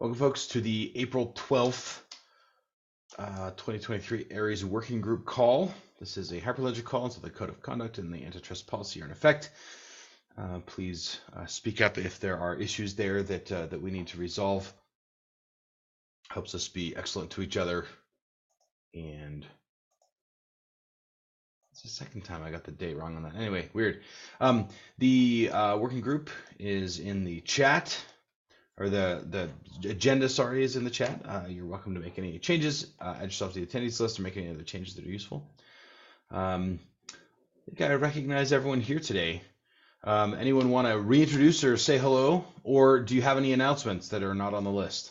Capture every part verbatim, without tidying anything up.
Welcome, folks, to the April twelfth, uh, twenty twenty-three Ares Working Group call. This is a Hyperledger call, so the Code of Conduct and the Antitrust Policy are in effect. Uh, please uh, speak up if there are issues there that uh, that we need to resolve. Helps us be excellent to each other. And it's the second time I got the date wrong on that. Anyway, weird. Um, the uh, working group is in the chat. Or the the agenda, sorry, is in the chat. Uh, you're welcome to make any changes, uh, add yourself to the attendees list, or make any other changes that are useful. Um, I think I recognize everyone here today. Um, anyone want to reintroduce or say hello, or do you have any announcements that are not on the list?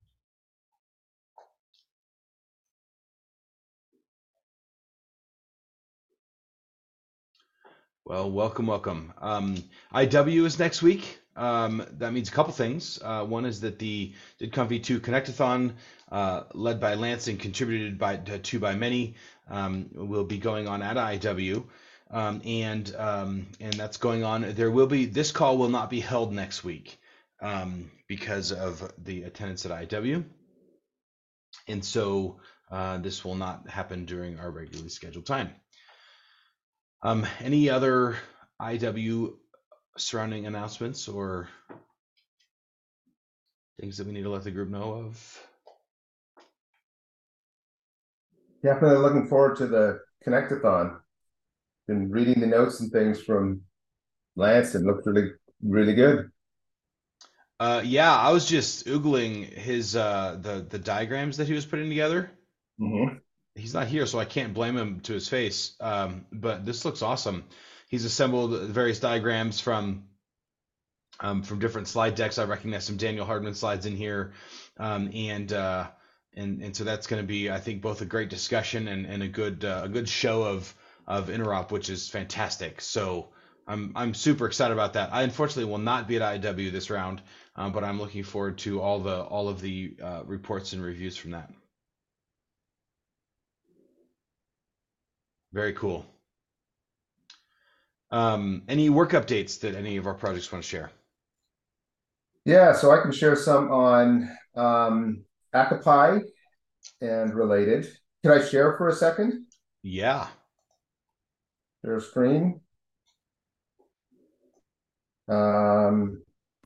Well, welcome, welcome. Um, I W is next week. Um, that means a couple things. Uh, one is that the DidConf V two Connectathon, uh, led by Lance and contributed by to by many, um, will be going on at I W, um, and um, and that's going on. There will be this call will not be held next week um, because of the attendance at I W, and so uh, this will not happen during our regularly scheduled time. Um, any other I W surrounding announcements or things that we need to let the group know of? Definitely looking forward to the Connectathon. Been reading the notes and things from Lance and looked really, really good. Uh, yeah, I was just oogling his uh, the the diagrams that he was putting together. Mm-hmm. He's not here, so I can't blame him to his face. Um, but this looks awesome. He's assembled various diagrams from um, from different slide decks. I recognize some Daniel Hardman slides in here, um, and uh, and and so that's going to be, I think, both a great discussion and, and a good uh, a good show of of interop, which is fantastic. So I'm I'm super excited about that. I unfortunately will not be at I W this round, um, but I'm looking forward to all the all of the uh, reports and reviews from that. Very cool. Um, any work updates that any of our projects want to share? Yeah, so I can share some on um, Akapai and related. Can I share for a second? Yeah. Share screen. Um,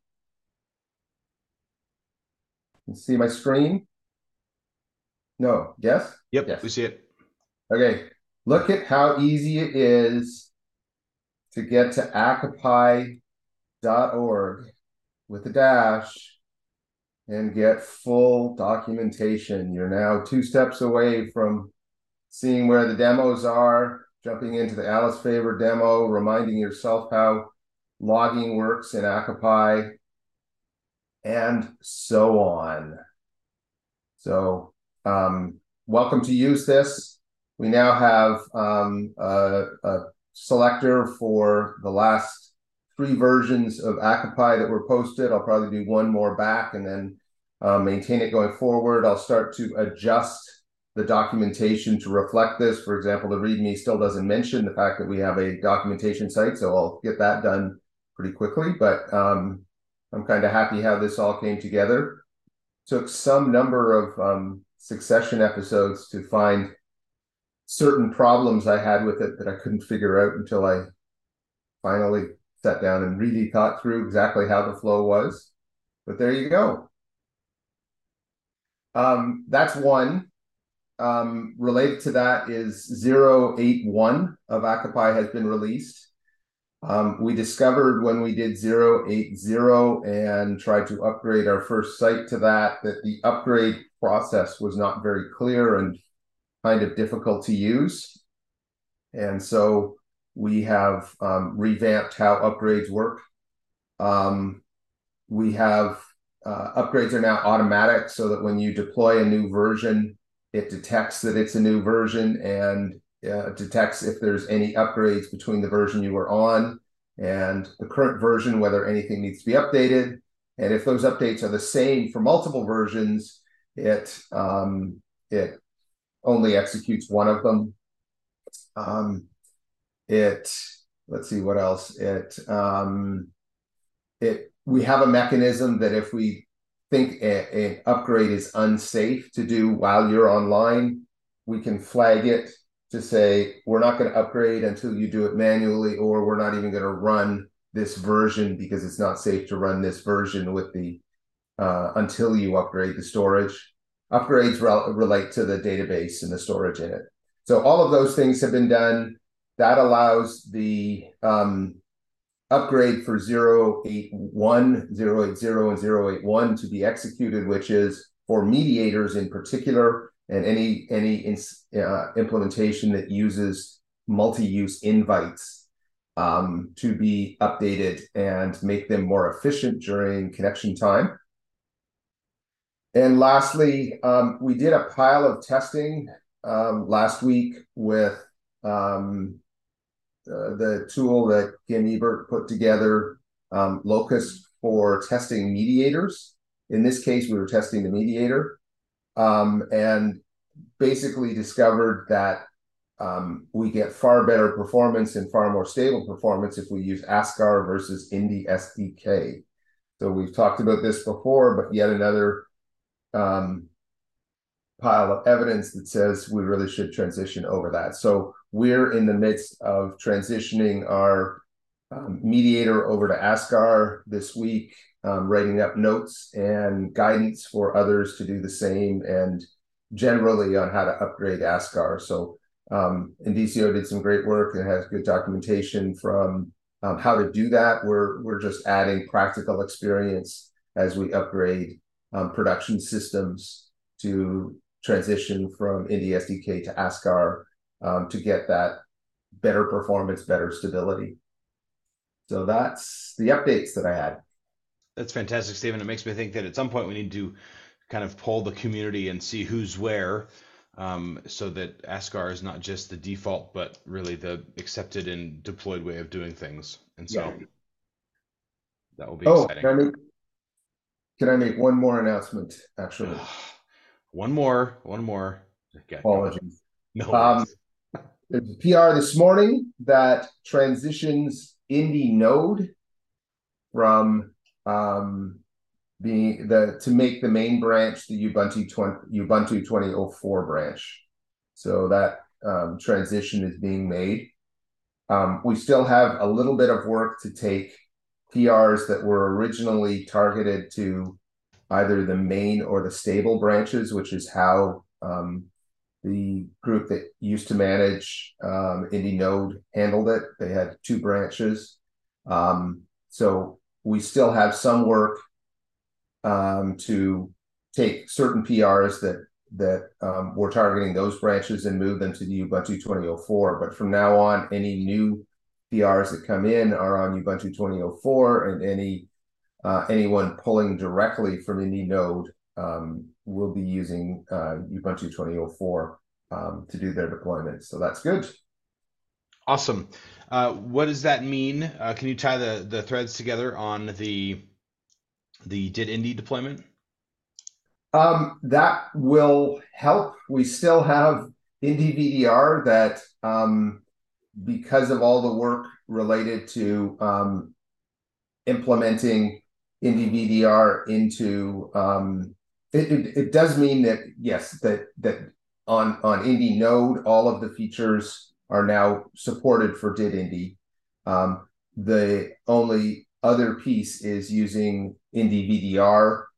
you see my screen? No. Yes? Yep, we Yes. see it. Okay. Look at how easy it is to get to akapai dot org with a dash and get full documentation. You're now two steps away from seeing where the demos are, jumping into the Alice Faber demo, reminding yourself how logging works in Akapai, and so on. So um, welcome to use this. We now have um, a, a selector for the last three versions of Akapai that were posted. I'll probably do one more back and then uh, maintain it going forward. I'll start to adjust the documentation to reflect this. For example, the README still doesn't mention the fact that we have a documentation site, so I'll get that done pretty quickly. But um, I'm kind of happy how this all came together. Took some number of um, succession episodes to find certain problems I had with it that I couldn't figure out until I finally sat down and really thought through exactly how the flow was. But there you go. Um, that's one. Um, related to that is zero eight one of Akapai has been released. Um, we discovered when we did zero eight zero and tried to upgrade our first site to that, that the upgrade process was not very clear and kind of difficult to use. And so we have um, revamped how upgrades work. Um, we have uh, upgrades are now automatic so that when you deploy a new version, it detects that it's a new version and uh, detects if there's any upgrades between the version you were on and the current version, whether anything needs to be updated. And if those updates are the same for multiple versions, it um, it only executes one of them. Um, it let's see what else it um, it we have a mechanism that if we think an upgrade is unsafe to do while you're online, we can flag it to say, we're not going to upgrade until you do it manually, or we're not even going to run this version because it's not safe to run this version with the uh, until you upgrade the storage. Upgrades rel relate to the database and the storage in it. So all of those things have been done. That allows the um, upgrade for zero eight one, zero eight zero, and zero eight one to be executed, which is for mediators in particular, and any any in, uh, implementation that uses multi-use invites um, to be updated and make them more efficient during connection time. And lastly, um, we did a pile of testing um, last week with um, uh, the tool that Kim Ebert put together, um, Locust, for testing mediators. In this case, we were testing the mediator, um, and basically discovered that um, we get far better performance and far more stable performance if we use ASCAR versus Indy S D K. So we've talked about this before, but yet another um, pile of evidence that says we really should transition over that. So we're in the midst of transitioning our um, mediator over to ASCAR this week, um, writing up notes and guidance for others to do the same, and generally on how to upgrade ASCAR. So um, Indicio did some great work and has good documentation from um, how to do that. We're, we're just adding practical experience as we upgrade um, production systems to transition from Indy S D K to ASCAR um, to get that better performance, better stability. So that's the updates that I had. That's fantastic, Stephen. It makes me think that at some point we need to kind of poll the community and see who's where, um, so that ASCAR is not just the default, but really the accepted and deployed way of doing things. And so Yeah. that will be Oh, exciting. can I make, can I make one more announcement, actually? One more, one more. Okay, Apologies. no Um, worries. there's a P R this morning that transitions Indy Node from um, being the to make the main branch the Ubuntu twenty Ubuntu twenty oh four branch. So that um, transition is being made. Um, we still have a little bit of work to take P Rs that were originally targeted to either the main or the stable branches, which is how um, the group that used to manage um, Indy Node handled it. They had two branches. Um, so we still have some work um, to take certain P Rs that that um, we're targeting those branches and move them to the Ubuntu twenty oh four. But from now on, any new P Rs that come in are on Ubuntu twenty oh four, and any uh, anyone pulling directly from Indy Node um, will be using uh, Ubuntu twenty oh four um, to do their deployment. So that's good. Awesome. Uh, what does that mean? Uh, can you tie the, the threads together on the the did Indy deployment? Um, that will help. We still have Indy V D R that, um, because of all the work related to um, implementing Indy V D R into um, it, it, it does mean that yes, that that on on Indy Node, all of the features are now supported for did Indy. Um, the only other piece is using Indy V D R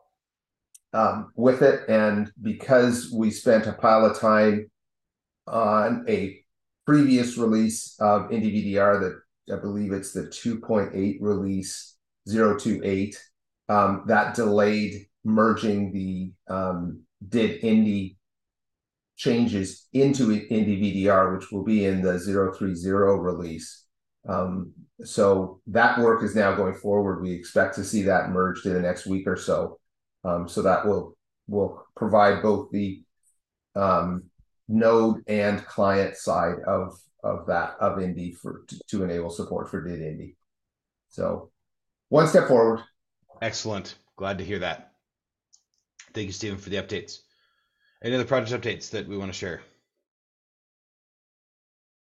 um, with it, and because we spent a pile of time on a previous release of Indy V D R that I believe it's the two point eight release zero two eight, um, that delayed merging the um, did Indy changes into Indy V D R, which will be in the zero three zero release. Um, so that work is now going forward. We expect to see that merged in the next week or so. Um, so that will will provide both the um, node and client side of of that of Indy for to, to enable support for did Indy. So one step forward. Excellent. Glad to hear that. Thank you, Stephen, for the updates. Any other project updates that we want to share?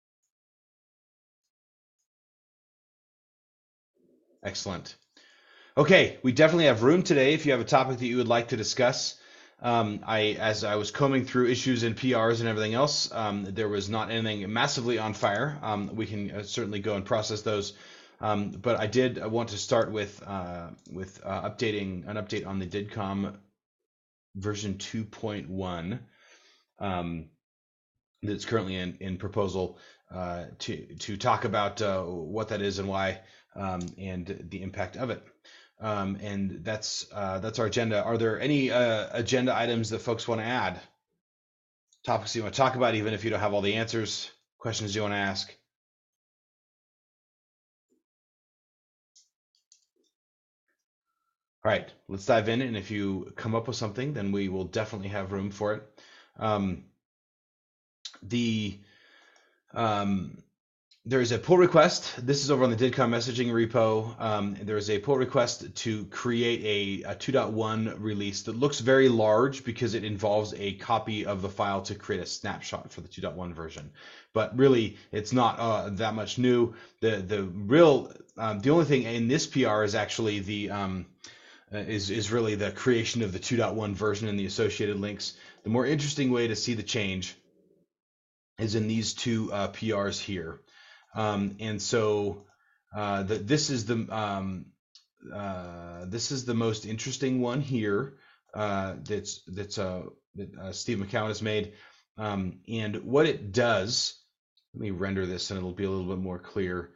Excellent. Okay, we definitely have room today if you have a topic that you would like to discuss. Um, I, as I was combing through issues and P Rs and everything else, um, there was not anything massively on fire. Um, we can uh, certainly go and process those. Um, but I did want to start with uh, with uh, updating an update on the DIDCOM version two point one um, that's currently in, in proposal uh, to to talk about uh, what that is and why, um, and the impact of it. Um, and that's uh, that's our agenda. Are there any uh, agenda items that folks want to add? Topics you want to talk about, even if you don't have all the answers? Questions you want to ask? All right, let's dive in. And if you come up with something, then we will definitely have room for it. Um, the um, There's a pull request. This is over on the DIDCOM messaging repo. Um, there's a pull request to create a, a two point one release that looks very large because it involves a copy of the file to create a snapshot for the two point one version. But really, it's not uh, that much new. The the real um, the only thing in this P R is actually the um, uh, is is really the creation of the two point one version and the associated links. The more interesting way to see the change is in these two uh, P Rs here. Um, and so uh, the, this is the um, uh, this is the most interesting one here uh, that's that's uh, that uh, Steve McCowan has made. Um, and what it does, let me render this and it'll be a little bit more clear.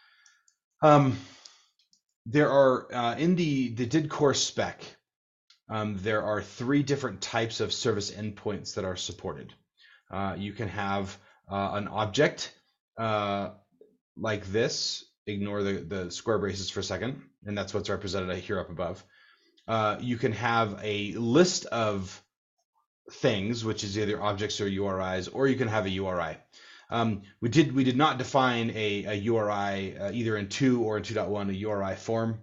Um, there are uh, in the the D I D Core spec, um, there are three different types of service endpoints that are supported. Uh, you can have uh, an object. Uh, like this, ignore the, the square braces for a second, and that's what's represented here up above. Uh, you can have a list of things, which is either objects or U R Is, or you can have a U R I. Um, we did we did not define a, a U R I uh, either in two or in two point one a U R I form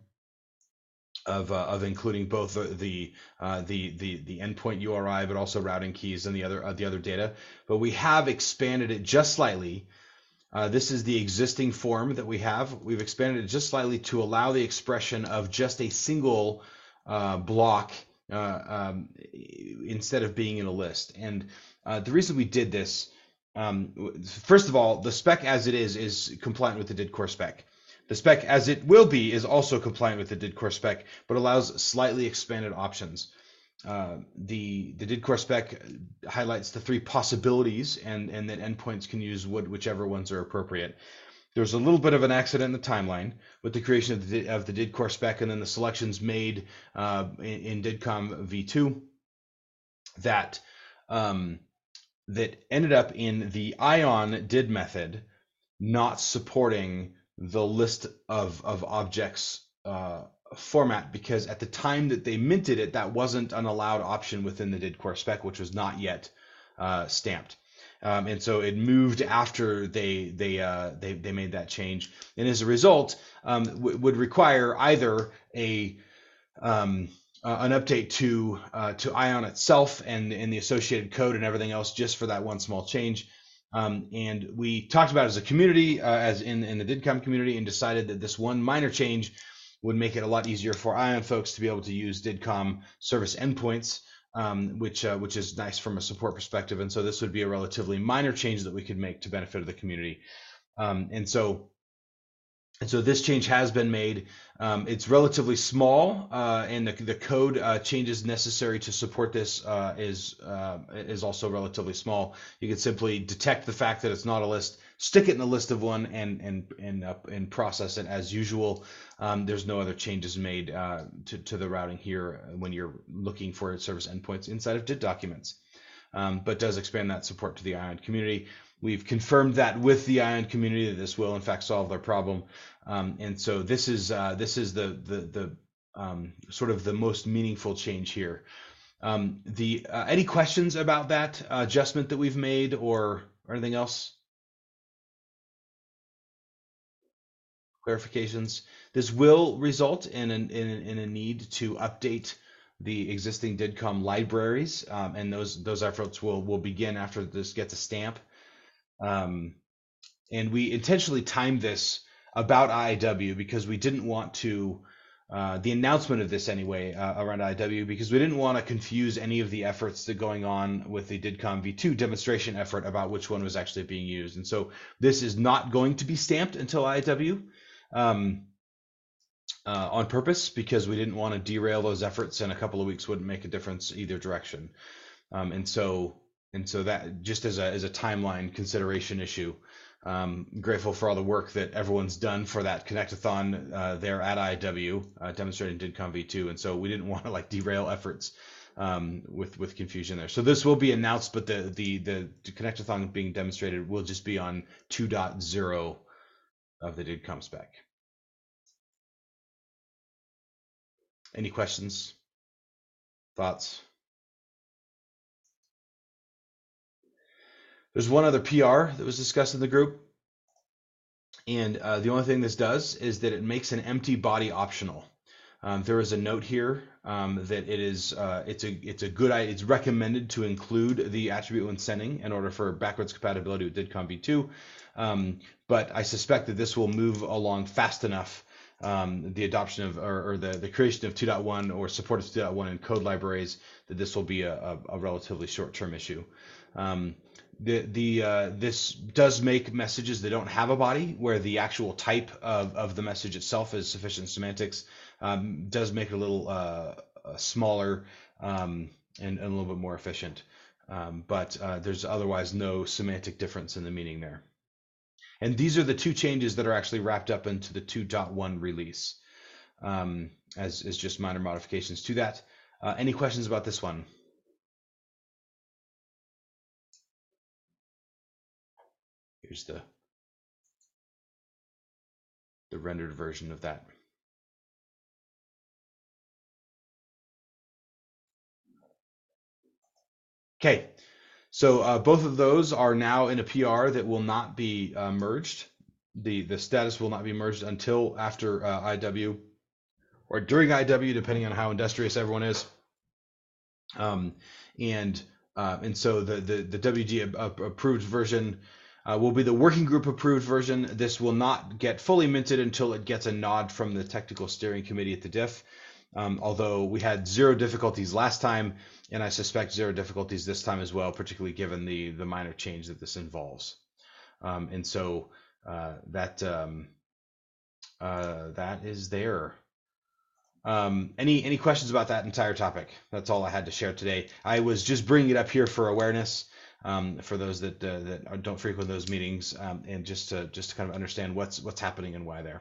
of uh, of including both the the, uh, the the the endpoint U R I, but also routing keys and the other uh, the other data. But we have expanded it just slightly. Uh, this is the existing form that we have. We've expanded it just slightly to allow the expression of just a single uh, block uh, um, instead of being in a list. And uh, the reason we did this, um, first of all, the spec as it is is compliant with the D I D Core spec. The spec as it will be is also compliant with the D I D Core spec, but allows slightly expanded options. Uh, the the D I D Core spec highlights the three possibilities, and and that endpoints can use would, whichever ones are appropriate. There's a little bit of an accident in the timeline with the creation of the of the D I D Core spec, and then the selections made uh, in, in DIDCOM v two that um, that ended up in the ion did method not supporting the list of of objects uh, format, because at the time that they minted it, that wasn't an allowed option within the D I D Core spec, which was not yet uh, stamped. Um, and so it moved after they they uh, they they made that change, and as a result, um, w- would require either a um, uh, an update to uh, to Ion itself and and the associated code and everything else, just for that one small change. Um, and we talked about it as a community, uh, as in in the DIDCOM community, and decided that this one minor change would make it a lot easier for Ion folks to be able to use DIDCOM service endpoints, um, which uh, which is nice from a support perspective. And so this would be a relatively minor change that we could make to benefit the community. Um, and so and so this change has been made. Um, it's relatively small, uh, and the, the code uh, changes necessary to support this uh, is uh, is also relatively small. You can simply detect the fact that it's not a list, stick it in the list of one, and and and uh, and process it as usual. Um, there's no other changes made uh, to to the routing here when you're looking for service endpoints inside of D I D documents, um, but does expand that support to the Ion community. We've confirmed that with the Ion community that this will in fact solve their problem, um, and so this is uh, this is the the the um, sort of the most meaningful change here. Um, the uh, any questions about that uh, adjustment that we've made, or, or anything else? Clarifications. This will result in an, in, in a need to update the existing DIDCOM libraries, um, and those those efforts will will begin after this gets a stamp. Um, and we intentionally timed this about I I W because we didn't want to uh, the announcement of this anyway uh, around I W, because we didn't want to confuse any of the efforts that going on with the DIDCOM V two demonstration effort about which one was actually being used. And so this is not going to be stamped until I W um, uh, on purpose, because we didn't want to derail those efforts, and a couple of weeks wouldn't make a difference either direction. Um, and so and so that just as a as a timeline consideration issue. Um, grateful for all the work that everyone's done for that Connectathon uh, there at I W, uh, demonstrating DIDCOM V two, and so we didn't want to like derail efforts um, with with confusion there. So this will be announced, but the the the Connectathon being demonstrated will just be on two point oh of the DIDCOM spec. Any questions? Thoughts? There's one other P R that was discussed in the group. And uh, the only thing this does is that it makes an empty body optional. Um, there is a note here um, that it is uh, it's a it's a good it's recommended to include the attribute when sending in order for backwards compatibility with DIDCOM V two. Um, but I suspect that this will move along fast enough. Um, the adoption of or, or the the creation of two point one or support of two point one in code libraries, that this will be a, a, a relatively short-term issue. Um, The the uh, this does make messages that don't have a body, where the actual type of, of the message itself is sufficient semantics, um, does make it a little uh, uh, smaller um, and, and a little bit more efficient. Um, but uh, there's otherwise no semantic difference in the meaning there. And these are the two changes that are actually wrapped up into the two point one release, um, as, as just minor modifications to that. Uh, any questions about this one? Here's the the rendered version of that. Okay, so uh, both of those are now in a P R that will not be uh, merged. The the status will not be merged until after uh, I W or during I W, depending on how industrious everyone is. Um, and uh, and so the the, the W G approved version uh, will be the working group approved version. This will not get fully minted until it gets a nod from the technical steering committee at the diff. Um, although we had zero difficulties last time, and I suspect zero difficulties this time as well, particularly given the the minor change that this involves. Um, and so uh, that um, uh, that is there. Um, any any questions about that entire topic? That's all I had to share today. I was just bringing it up here for awareness, um, for those that uh, that don't frequent those meetings, um, and just to just to kind of understand what's what's happening and why there.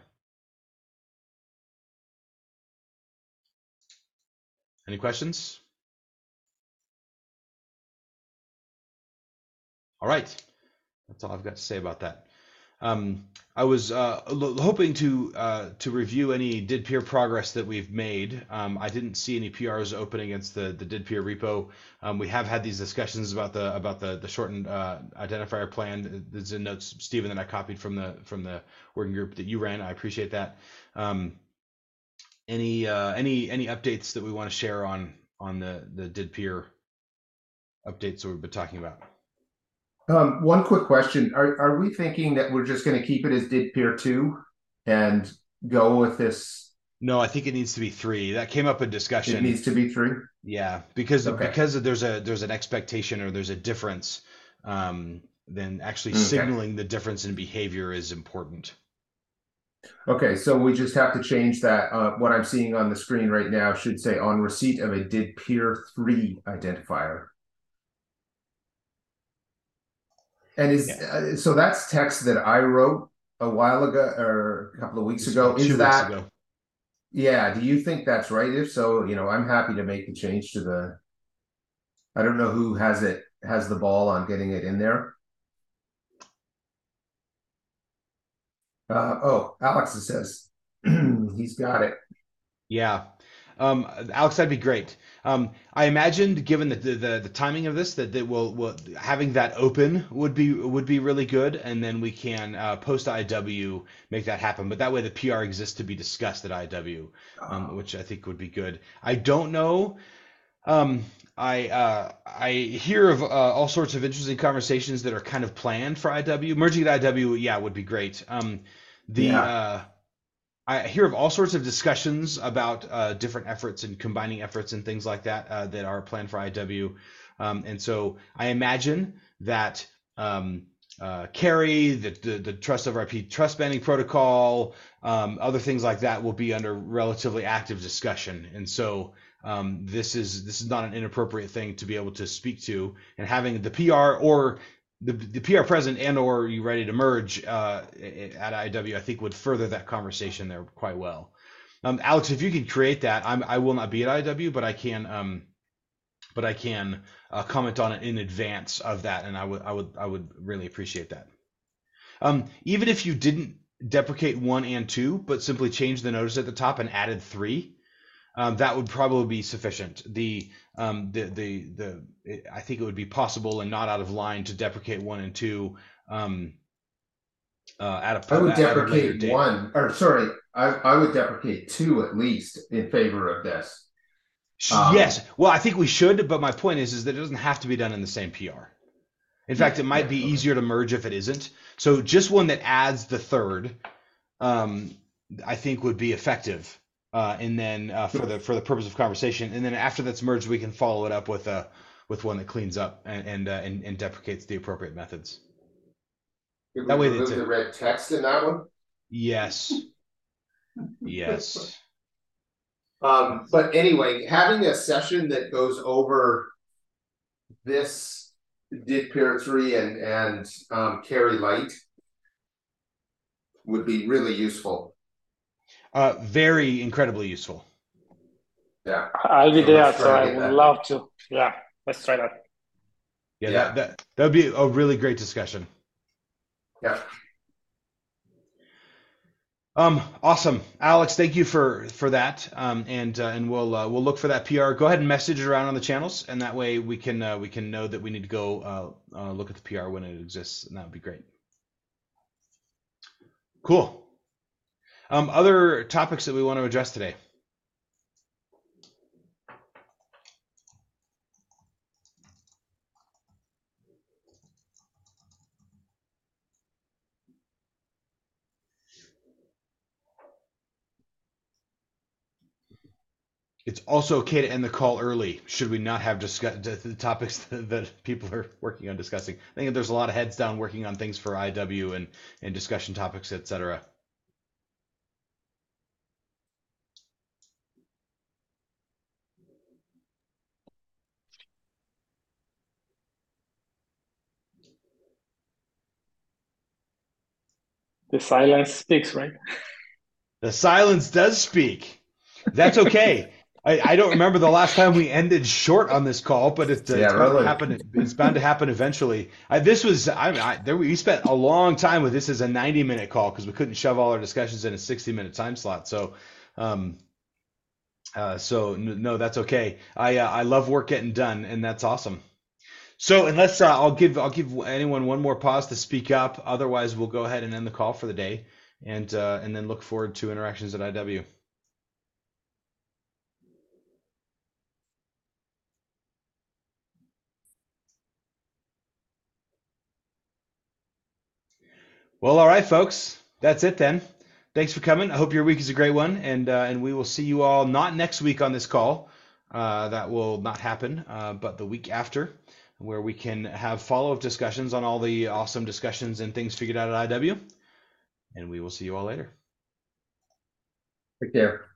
Any questions? All right, that's all I've got to say about that. Um, I was uh, hoping to uh, to review any DidPeer progress that we've made. Um, I didn't see any P Rs open against the the DidPeer repo. Um, we have had these discussions about the about the the shortened uh, identifier plan. There's a notes, Stephen, that I copied from the from the working group that you ran. I appreciate that. Um, any uh, any any updates that we want to share on on the the DidPeer updates that we've been talking about? Um, one quick question. Are are we thinking that we're just going to keep it as DidPeer two and go with this? No, I think it needs to be three. That came up in discussion. It needs to be three? Yeah, because Okay. because there's a there's an expectation or there's a difference, um, then actually Okay. signaling the difference in behavior is important. Okay, so we just have to change that. Uh, what I'm seeing on the screen right now should say on receipt of a DidPeer three identifier. And is Yeah. uh, so that's text that I wrote a while ago or a couple of weeks ago. Is Two that weeks ago. Yeah, do you think that's right? If so, you know, I'm happy to make the change to the I don't know who has it has the ball on getting it in there. Uh, oh, Alex says he's got it. Yeah. Um, Alex, that'd be great. Um, I imagined, given the, the the timing of this, that that will will having that open would be would be really good, and then we can uh, post I W make that happen. But that way, the P R exists to be discussed at I W, um, Oh. which I think would be good. I don't know. Um, I uh, I hear of uh, all sorts of interesting conversations that are kind of planned for I W. Merging at I W, yeah, would be great. Um, the Yeah. uh, I hear of all sorts of discussions about uh, different efforts and combining efforts and things like that uh, that are planned for I W. Um, and so I imagine that um, uh, Carry, the, the, the trust over I P trust banning protocol, um, other things like that will be under relatively active discussion. And so um, this is this is not an inappropriate thing to be able to speak to, and having the P R or the, the P R present and or you ready to merge uh, at I W, I think would further that conversation there quite well. Um, Alex, if you could create that, I'm, I will not be at I W, but I can, um, but I can uh, comment on it in advance of that, and I would, I would, I would really appreciate that. Um, even if you didn't deprecate one and two, but simply change the notice at the top and added three, um, that would probably be sufficient. The um, the the the it, I think it would be possible and not out of line to deprecate one and two um, uh, at a I would at a later deprecate date. one, or sorry, I, I would deprecate two at least in favor of this. Um, Yes, well, I think we should, but my point is is that it doesn't have to be done in the same P R. In yeah, fact, it might yeah, be okay. easier to merge if it isn't. So just one that adds the third, um, I think would be effective. Uh, and then uh, for the for the purpose of conversation, and then after that's merged, we can follow it up with a with one that cleans up and and uh, and, and deprecates the appropriate methods. Did we That way, it's remove a the red text in that one? yes, yes. Um, but anyway, having a session that goes over this did peer three and and um, carry light would be really useful. Uh, very incredibly useful. Yeah. I'll be So let's there, try so to I get would that. love to. Yeah, let's try that. Yeah, Yeah. that that that would be a really great discussion. Yeah. Um, awesome, Alex. Thank you for for that. Um, and uh, and we'll uh, we'll look for that P R. Go ahead and message it around on the channels, and that way we can uh, we can know that we need to go uh, uh, look at the P R when it exists, and that would be great. Cool. Um, other topics that we want to address today. It's also okay to end the call early. Should we not have discussed the topics that, that people are working on discussing? I think there's a lot of heads down working on things for I W and and discussion topics, et cetera. The silence speaks, right? The silence does speak. That's okay. I, I don't remember the last time we ended short on this call, but it, uh, Yeah, it's bound to really. happen. It's bound to happen eventually. I, this was I, I there we spent a long time with this as a ninety minute call because we couldn't shove all our discussions in a sixty minute time slot. So, um, uh, so n- no, that's okay. I uh, I love work getting done, and that's awesome. So unless uh, I'll give I'll give anyone one more pause to speak up. Otherwise, we'll go ahead and end the call for the day, and uh, and then look forward to interactions at I W. Well, all right, folks. That's it then. Thanks for coming. I hope your week is a great one, and uh, and we will see you all not next week on this call. Uh, that will not happen, uh, but the week after, where we can have follow-up discussions on all the awesome discussions and things figured out at I W. And we will see you all later. Take care.